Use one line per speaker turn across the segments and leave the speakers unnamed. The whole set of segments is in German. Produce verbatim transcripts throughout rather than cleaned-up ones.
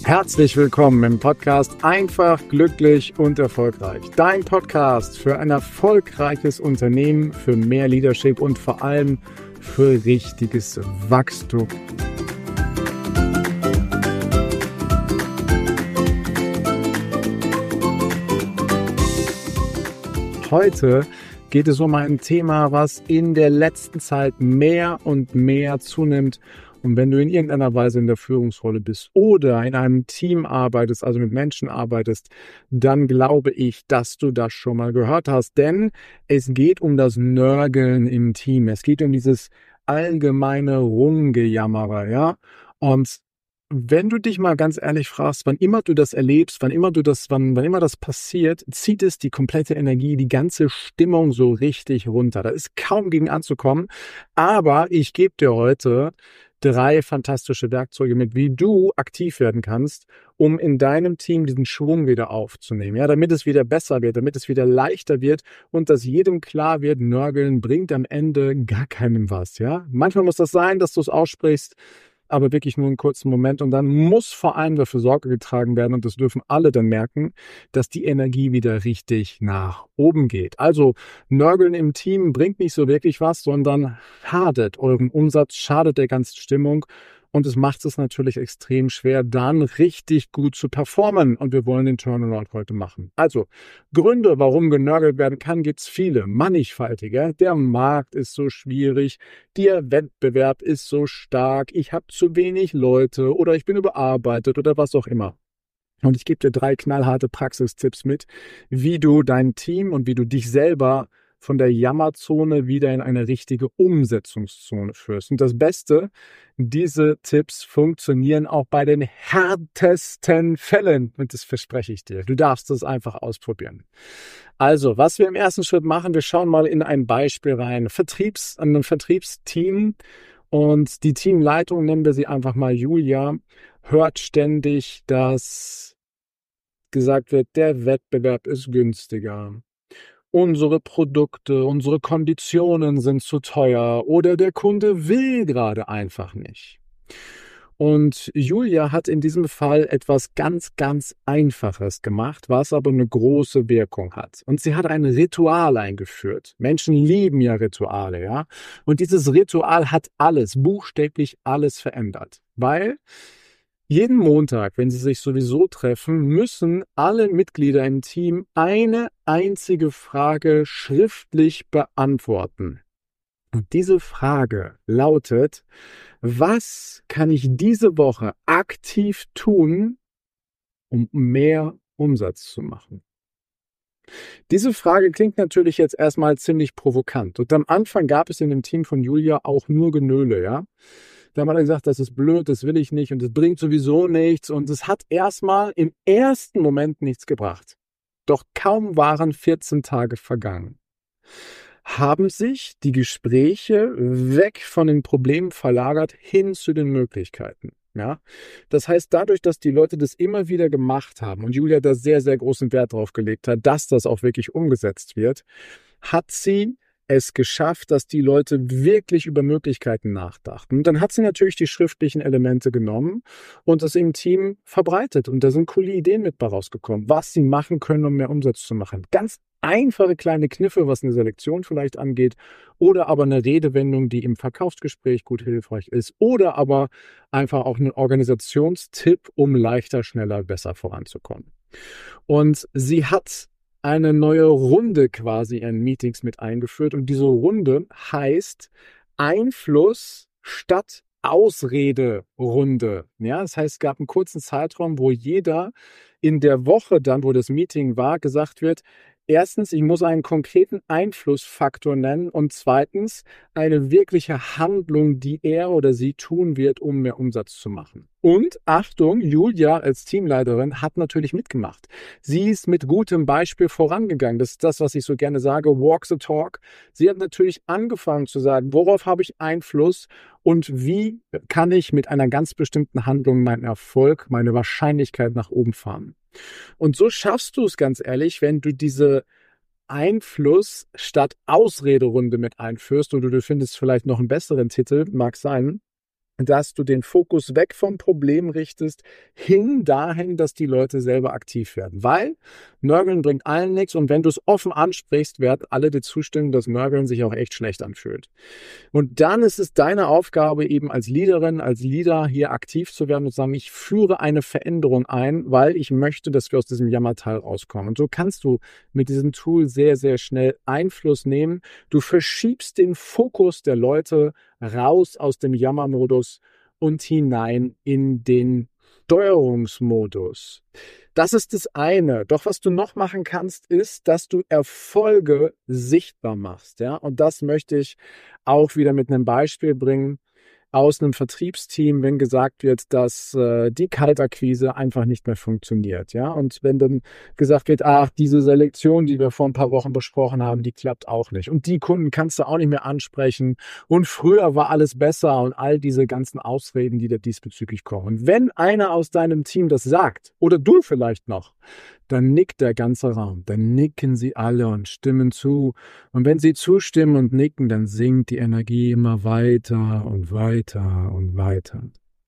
Herzlich willkommen im Podcast Einfach, glücklich und erfolgreich. Dein Podcast für ein erfolgreiches Unternehmen, für mehr Leadership und vor allem für richtiges Wachstum. Heute geht es um ein Thema, was in der letzten Zeit mehr und mehr zunimmt. Und wenn du in irgendeiner Weise in der Führungsrolle bist oder in einem Team arbeitest, also mit Menschen arbeitest, dann glaube ich, dass du das schon mal gehört hast. Denn es geht um das Nörgeln im Team. Es geht um dieses allgemeine Rumgejammerer, ja. Und wenn du dich mal ganz ehrlich fragst, wann immer du das erlebst, wann immer du das, wann, wann immer das passiert, zieht es die komplette Energie, die ganze Stimmung so richtig runter. Da ist kaum gegen anzukommen. Aber ich gebe dir heute drei fantastische Werkzeuge mit, wie du aktiv werden kannst, um in deinem Team diesen Schwung wieder aufzunehmen, ja, damit es wieder besser wird, damit es wieder leichter wird und dass jedem klar wird, Nörgeln bringt am Ende gar keinem was, ja. Manchmal muss das sein, dass du es aussprichst, aber wirklich nur einen kurzen Moment und dann muss vor allem dafür Sorge getragen werden und das dürfen alle dann merken, dass die Energie wieder richtig nach oben geht. Also Nörgeln im Team bringt nicht so wirklich was, sondern schadet eurem Umsatz, schadet der ganzen Stimmung und es macht es natürlich extrem schwer, dann richtig gut zu performen und wir wollen den Turnaround heute machen. Also Gründe, warum genörgelt werden kann, gibt es viele, mannigfaltige. Der Markt ist so schwierig, der Wettbewerb ist so stark, ich habe zu wenig Leute oder ich bin überarbeitet oder was auch immer. Und ich gebe dir drei knallharte Praxistipps mit, wie du dein Team und wie du dich selber von der Jammerzone wieder in eine richtige Umsetzungszone führst. Und das Beste, diese Tipps funktionieren auch bei den härtesten Fällen. Und das verspreche ich dir. Du darfst es einfach ausprobieren. Also, was wir im ersten Schritt machen, wir schauen mal in ein Beispiel rein. Vertriebs, ein Vertriebsteam und die Teamleitung, nennen wir sie einfach mal Julia, hört ständig, dass gesagt wird, der Wettbewerb ist günstiger. Unsere Produkte, unsere Konditionen sind zu teuer oder der Kunde will gerade einfach nicht. Und Julia hat in diesem Fall etwas ganz, ganz Einfaches gemacht, was aber eine große Wirkung hat. Und sie hat ein Ritual eingeführt. Menschen lieben ja Rituale, ja. Und dieses Ritual hat alles, buchstäblich alles verändert. Weil jeden Montag, wenn sie sich sowieso treffen, müssen alle Mitglieder im Team eine einzige Frage schriftlich beantworten. Und diese Frage lautet: Was kann ich diese Woche aktiv tun, um mehr Umsatz zu machen? Diese Frage klingt natürlich jetzt erstmal ziemlich provokant. Und am Anfang gab es in dem Team von Julia auch nur Genöle, ja. Da haben alle gesagt, das ist blöd, das will ich nicht und das bringt sowieso nichts. Und es hat erstmal im ersten Moment nichts gebracht. Doch kaum waren vierzehn Tage vergangen, haben sich die Gespräche weg von den Problemen verlagert hin zu den Möglichkeiten. Ja, das heißt, dadurch, dass die Leute das immer wieder gemacht haben und Julia da sehr, sehr großen Wert drauf gelegt hat, dass das auch wirklich umgesetzt wird, hat sie es geschafft, dass die Leute wirklich über Möglichkeiten nachdachten. Und dann hat sie natürlich die schriftlichen Elemente genommen und das im Team verbreitet. Und da sind coole Ideen mit bei rausgekommen, was sie machen können, um mehr Umsatz zu machen. Ganz einfache kleine Kniffe, was eine Selektion vielleicht angeht, oder aber eine Redewendung, die im Verkaufsgespräch gut hilfreich ist, oder aber einfach auch ein Organisationstipp, um leichter, schneller, besser voranzukommen. Und sie hat eine neue Runde quasi in Meetings mit eingeführt und diese Runde heißt Einfluss statt Ausrede-Runde. Ja, das heißt, es gab einen kurzen Zeitraum, wo jeder in der Woche dann, wo das Meeting war, gesagt wird: Erstens, ich muss einen konkreten Einflussfaktor nennen und zweitens eine wirkliche Handlung, die er oder sie tun wird, um mehr Umsatz zu machen. Und Achtung, Julia als Teamleiterin hat natürlich mitgemacht. Sie ist mit gutem Beispiel vorangegangen. Das ist das, was ich so gerne sage, walk the talk. Sie hat natürlich angefangen zu sagen, worauf habe ich Einfluss und wie kann ich mit einer ganz bestimmten Handlung meinen Erfolg, meine Wahrscheinlichkeit nach oben fahren. Und so schaffst du es, ganz ehrlich, wenn du diese Einfluss statt Ausrederunde mit einführst oder du findest vielleicht noch einen besseren Titel, mag sein, dass du den Fokus weg vom Problem richtest, hin dahin, dass die Leute selber aktiv werden. Weil Nörgeln bringt allen nichts und wenn du es offen ansprichst, werden alle dir zustimmen, dass Nörgeln sich auch echt schlecht anfühlt. Und dann ist es deine Aufgabe, eben als Leaderin, als Leader hier aktiv zu werden und zu sagen, ich führe eine Veränderung ein, weil ich möchte, dass wir aus diesem Jammertal rauskommen. Und so kannst du mit diesem Tool sehr, sehr schnell Einfluss nehmen. Du verschiebst den Fokus der Leute raus aus dem Jammermodus und hinein in den Steuerungsmodus. Das ist das eine. Doch was du noch machen kannst, ist, dass du Erfolge sichtbar machst. Ja? Und das möchte ich auch wieder mit einem Beispiel bringen aus einem Vertriebsteam, wenn gesagt wird, dass äh, die Kaltakquise einfach nicht mehr funktioniert. Ja? Und wenn dann gesagt wird, ach, diese Selektion, die wir vor ein paar Wochen besprochen haben, die klappt auch nicht. Und die Kunden kannst du auch nicht mehr ansprechen. Und früher war alles besser und all diese ganzen Ausreden, die da diesbezüglich kommen. Und wenn einer aus deinem Team das sagt, oder du vielleicht noch, dann nickt der ganze Raum. Dann nicken sie alle und stimmen zu. Und wenn sie zustimmen und nicken, dann sinkt die Energie immer weiter und weiter und weiter.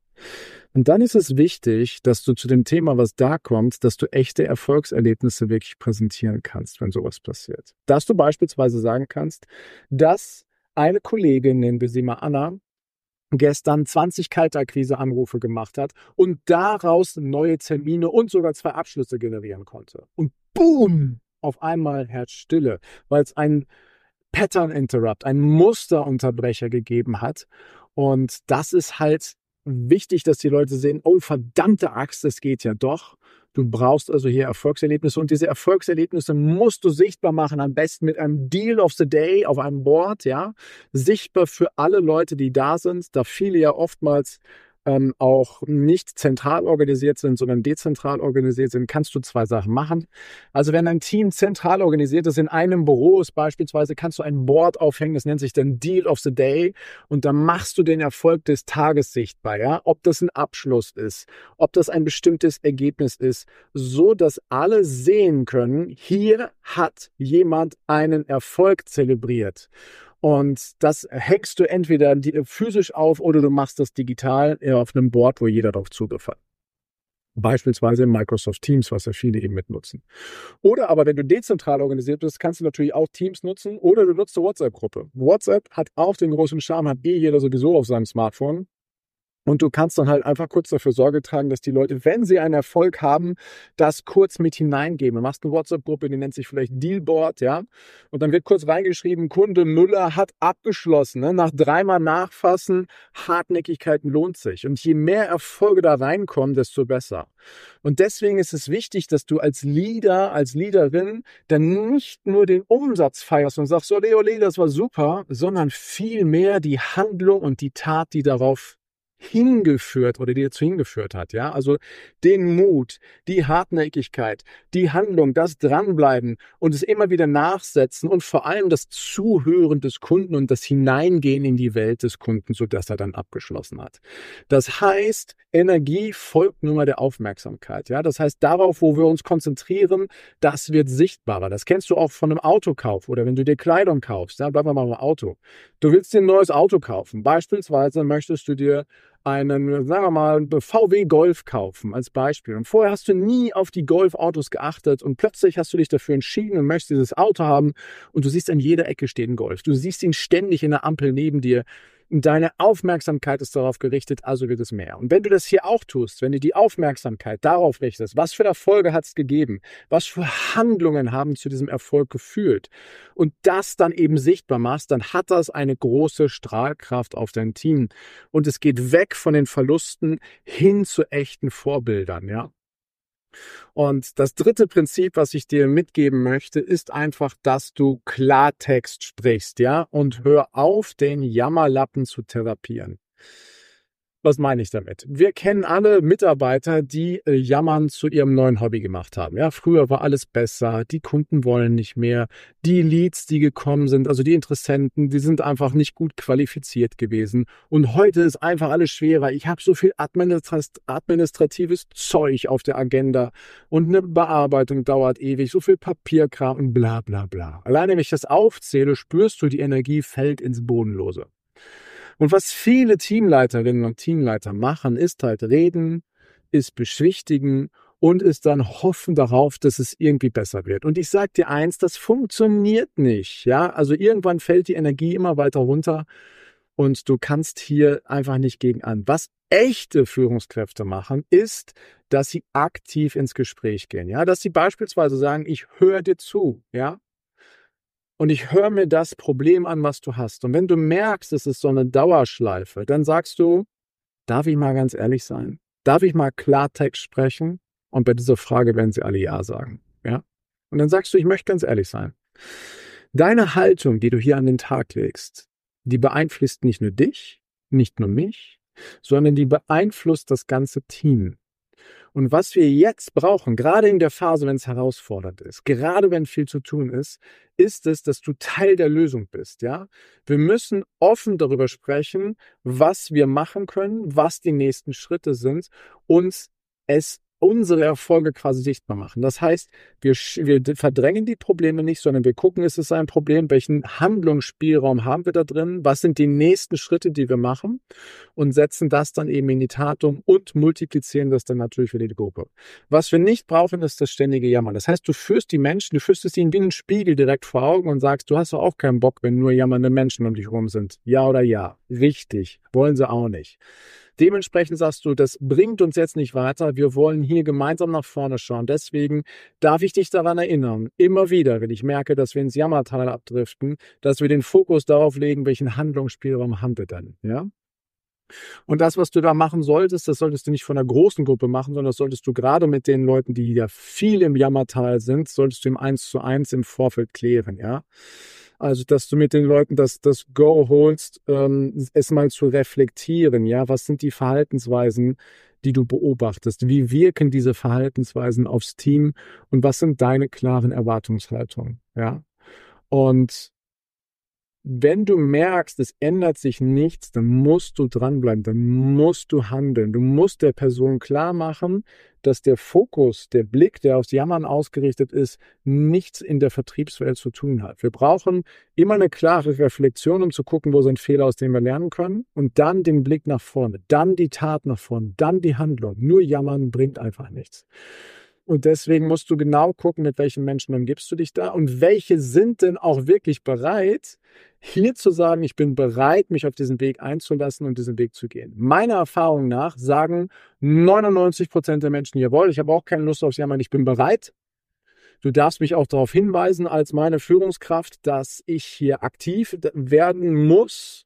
Und dann ist es wichtig, dass du zu dem Thema, was da kommt, dass du echte Erfolgserlebnisse wirklich präsentieren kannst, wenn sowas passiert. Dass du beispielsweise sagen kannst, dass eine Kollegin, nennen wir sie mal Anna, gestern zwanzig Kaltakquise-Anrufe gemacht hat und daraus neue Termine und sogar zwei Abschlüsse generieren konnte. Und boom, auf einmal herrscht Stille, weil es ein Pattern Interrupt, ein Musterunterbrecher gegeben hat. Und das ist halt wichtig, dass die Leute sehen, oh verdammte Axt, das geht ja doch. Du brauchst also hier Erfolgserlebnisse und diese Erfolgserlebnisse musst du sichtbar machen, am besten mit einem Deal of the Day auf einem Board, ja, sichtbar für alle Leute, die da sind, da viele ja oftmals ähm, auch nicht zentral organisiert sind, sondern dezentral organisiert sind, kannst du zwei Sachen machen. Also wenn ein Team zentral organisiert ist, in einem Büro ist beispielsweise, kannst du ein Board aufhängen, das nennt sich dann Deal of the Day und dann machst du den Erfolg des Tages sichtbar, ja, ob das ein Abschluss ist, ob das ein bestimmtes Ergebnis ist, so dass alle sehen können, hier hat jemand einen Erfolg zelebriert. Und das hackst du entweder physisch auf oder du machst das digital auf einem Board, wo jeder darauf Zugriff hat. Beispielsweise in Microsoft Teams, was ja viele eben mitnutzen. Oder aber, wenn du dezentral organisiert bist, kannst du natürlich auch Teams nutzen oder du nutzt eine WhatsApp-Gruppe. WhatsApp hat auch den großen Charme, hat eh jeder sowieso auf seinem Smartphone. Und du kannst dann halt einfach kurz dafür Sorge tragen, dass die Leute, wenn sie einen Erfolg haben, das kurz mit hineingeben. Du machst eine WhatsApp-Gruppe, die nennt sich vielleicht Dealboard, ja. Und dann wird kurz reingeschrieben, Kunde Müller hat abgeschlossen. Ne? Nach dreimal Nachfassen, Hartnäckigkeiten lohnt sich. Und je mehr Erfolge da reinkommen, desto besser. Und deswegen ist es wichtig, dass du als Leader, als Leaderin dann nicht nur den Umsatz feierst und sagst, so, Leo, Leo, das war super, sondern vielmehr die Handlung und die Tat, die darauf hingeführt oder die dazu hingeführt hat, ja, also den Mut, die Hartnäckigkeit, die Handlung, das Dranbleiben und es immer wieder nachsetzen und vor allem das Zuhören des Kunden und das Hineingehen in die Welt des Kunden, sodass er dann abgeschlossen hat. Das heißt, Energie folgt nun mal der Aufmerksamkeit, ja, das heißt, darauf, wo wir uns konzentrieren, das wird sichtbarer. Das kennst du auch von einem Autokauf oder wenn du dir Kleidung kaufst, ja, bleiben wir mal beim Auto. Du willst dir ein neues Auto kaufen, beispielsweise möchtest du dir einen, sagen wir mal, V W Golf kaufen als Beispiel. Und vorher hast du nie auf die Golfautos geachtet und plötzlich hast du dich dafür entschieden und möchtest dieses Auto haben und du siehst, an jeder Ecke steht ein Golf. Du siehst ihn ständig in der Ampel neben dir. Deine Aufmerksamkeit ist darauf gerichtet, also wird es mehr. Und wenn du das hier auch tust, wenn du die Aufmerksamkeit darauf richtest, was für Erfolge hat es gegeben, was für Handlungen haben zu diesem Erfolg geführt und das dann eben sichtbar machst, dann hat das eine große Strahlkraft auf dein Team. Und es geht weg von den Verlusten hin zu echten Vorbildern, ja. Und das dritte Prinzip, was ich dir mitgeben möchte, ist einfach, dass du Klartext sprichst, ja, und hör auf, den Jammerlappen zu therapieren. Was meine ich damit? Wir kennen alle Mitarbeiter, die äh, Jammern zu ihrem neuen Hobby gemacht haben. Ja, früher war alles besser, die Kunden wollen nicht mehr, die Leads, die gekommen sind, also die Interessenten, die sind einfach nicht gut qualifiziert gewesen. Und heute ist einfach alles schwerer. Ich habe so viel administrat- administratives Zeug auf der Agenda und eine Bearbeitung dauert ewig, so viel Papierkram und bla bla bla. Alleine, wenn ich das aufzähle, spürst du, die Energie fällt ins Bodenlose. Und was viele Teamleiterinnen und Teamleiter machen, ist halt reden, ist beschwichtigen und ist dann hoffen darauf, dass es irgendwie besser wird. Und ich sage dir eins, das funktioniert nicht. Ja, also irgendwann fällt die Energie immer weiter runter und du kannst hier einfach nicht gegen an. Was echte Führungskräfte machen, ist, dass sie aktiv ins Gespräch gehen. Ja, dass sie beispielsweise sagen, ich höre dir zu, ja, und ich höre mir das Problem an, was du hast. Und wenn du merkst, es ist so eine Dauerschleife, dann sagst du, darf ich mal ganz ehrlich sein? Darf ich mal Klartext sprechen? Und bei dieser Frage werden sie alle Ja sagen. Ja? Und dann sagst du, ich möchte ganz ehrlich sein. Deine Haltung, die du hier an den Tag legst, die beeinflusst nicht nur dich, nicht nur mich, sondern die beeinflusst das ganze Team. Und was wir jetzt brauchen, gerade in der Phase, wenn es herausfordernd ist, gerade wenn viel zu tun ist, ist es, dass du Teil der Lösung bist, ja? Wir müssen offen darüber sprechen, was wir machen können, was die nächsten Schritte sind und es unsere Erfolge quasi sichtbar machen. Das heißt, wir, wir verdrängen die Probleme nicht, sondern wir gucken, ist es ein Problem, welchen Handlungsspielraum haben wir da drin, was sind die nächsten Schritte, die wir machen und setzen das dann eben in die Tat um und multiplizieren das dann natürlich für die Gruppe. Was wir nicht brauchen, ist das ständige Jammern. Das heißt, du führst die Menschen, du führst es ihnen wie einen Spiegel direkt vor Augen und sagst, du hast doch auch keinen Bock, wenn nur jammernde Menschen um dich rum sind. Ja oder ja? Richtig. Wollen sie auch nicht. Dementsprechend sagst du, das bringt uns jetzt nicht weiter. Wir wollen hier gemeinsam nach vorne schauen. Deswegen darf ich dich daran erinnern, immer wieder, wenn ich merke, dass wir ins Jammertal abdriften, dass wir den Fokus darauf legen, welchen Handlungsspielraum haben wir denn, ja? Und das, was du da machen solltest, das solltest du nicht von einer großen Gruppe machen, sondern das solltest du gerade mit den Leuten, die ja viel im Jammertal sind, solltest du im Eins zu Eins im Vorfeld klären, ja? Also, dass du mit den Leuten das, das Go holst, ähm, es mal zu reflektieren, ja? Was sind die Verhaltensweisen, die du beobachtest? Wie wirken diese Verhaltensweisen aufs Team? Und was sind deine klaren Erwartungshaltungen, ja? Und wenn du merkst, es ändert sich nichts, dann musst du dranbleiben, dann musst du handeln. Du musst der Person klar machen, dass der Fokus, der Blick, der aufs Jammern ausgerichtet ist, nichts in der Vertriebswelt zu tun hat. Wir brauchen immer eine klare Reflexion, um zu gucken, wo sind Fehler, aus denen wir lernen können, und dann den Blick nach vorne, dann die Tat nach vorne, dann die Handlung. Nur Jammern bringt einfach nichts. Und deswegen musst du genau gucken, mit welchen Menschen umgibst du dich da und welche sind denn auch wirklich bereit, hier zu sagen, ich bin bereit, mich auf diesen Weg einzulassen und diesen Weg zu gehen. Meiner Erfahrung nach sagen neunundneunzig Prozent der Menschen, jawohl, ich habe auch keine Lust aufs Jammern, ich bin bereit. Du darfst mich auch darauf hinweisen als meine Führungskraft, dass ich hier aktiv werden muss.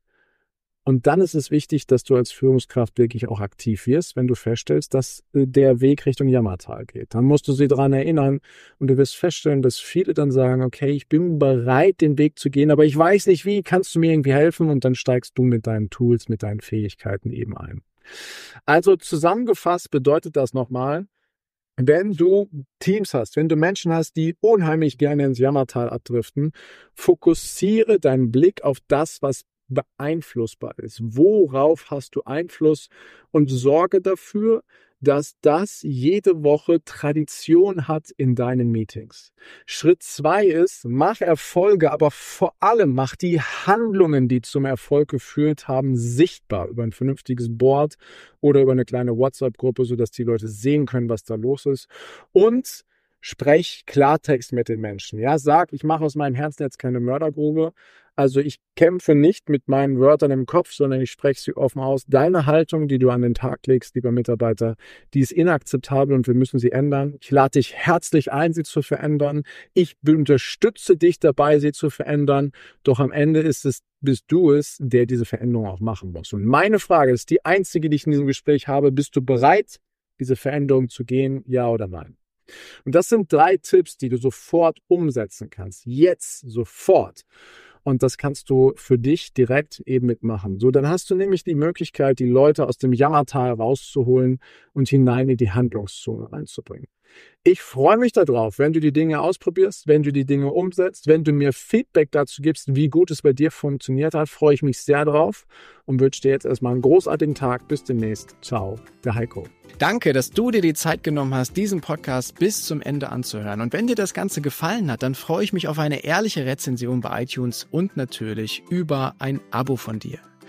Und dann ist es wichtig, dass du als Führungskraft wirklich auch aktiv wirst, wenn du feststellst, dass der Weg Richtung Jammertal geht. Dann musst du sie daran erinnern und du wirst feststellen, dass viele dann sagen, okay, ich bin bereit, den Weg zu gehen, aber ich weiß nicht wie, kannst du mir irgendwie helfen? Und dann steigst du mit deinen Tools, mit deinen Fähigkeiten eben ein. Also zusammengefasst bedeutet das nochmal, wenn du Teams hast, wenn du Menschen hast, die unheimlich gerne ins Jammertal abdriften, fokussiere deinen Blick auf das, was beeinflussbar ist. Worauf hast du Einfluss und sorge dafür, dass das jede Woche Tradition hat in deinen Meetings. Schritt zwei ist, mach Erfolge, aber vor allem mach die Handlungen, die zum Erfolg geführt haben, sichtbar über ein vernünftiges Board oder über eine kleine WhatsApp-Gruppe, sodass die Leute sehen können, was da los ist. Und sprech Klartext mit den Menschen. Ja, sag, ich mache aus meinem Herzen jetzt keine Mördergrube. Also ich kämpfe nicht mit meinen Wörtern im Kopf, sondern ich spreche sie offen aus. Deine Haltung, die du an den Tag legst, lieber Mitarbeiter, die ist inakzeptabel und wir müssen sie ändern. Ich lade dich herzlich ein, sie zu verändern. Ich unterstütze dich dabei, sie zu verändern. Doch am Ende ist es, bist du es, der diese Veränderung auch machen muss. Und meine Frage ist die einzige, die ich in diesem Gespräch habe. Bist du bereit, diese Veränderung zu gehen? Ja oder nein? Und das sind drei Tipps, die du sofort umsetzen kannst. Jetzt, sofort. Und das kannst du für dich direkt eben mitmachen. So, dann hast du nämlich die Möglichkeit, die Leute aus dem Jammertal rauszuholen und hinein in die Handlungszone reinzubringen. Ich freue mich darauf, wenn du die Dinge ausprobierst, wenn du die Dinge umsetzt, wenn du mir Feedback dazu gibst, wie gut es bei dir funktioniert hat, freue ich mich sehr drauf und wünsche dir jetzt erstmal einen großartigen Tag. Bis demnächst. Ciao, der Heiko.
Danke, dass du dir die Zeit genommen hast, diesen Podcast bis zum Ende anzuhören. Und wenn dir das Ganze gefallen hat, dann freue ich mich auf eine ehrliche Rezension bei iTunes und natürlich über ein Abo von dir.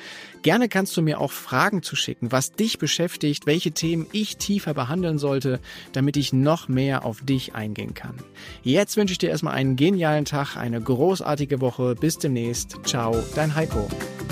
Gerne kannst du mir auch Fragen zuschicken, was dich beschäftigt, welche Themen ich tiefer behandeln sollte, damit ich noch mehr auf dich eingehen kann. Jetzt wünsche ich dir erstmal einen genialen Tag, eine großartige Woche. Bis demnächst. Ciao, dein Heiko.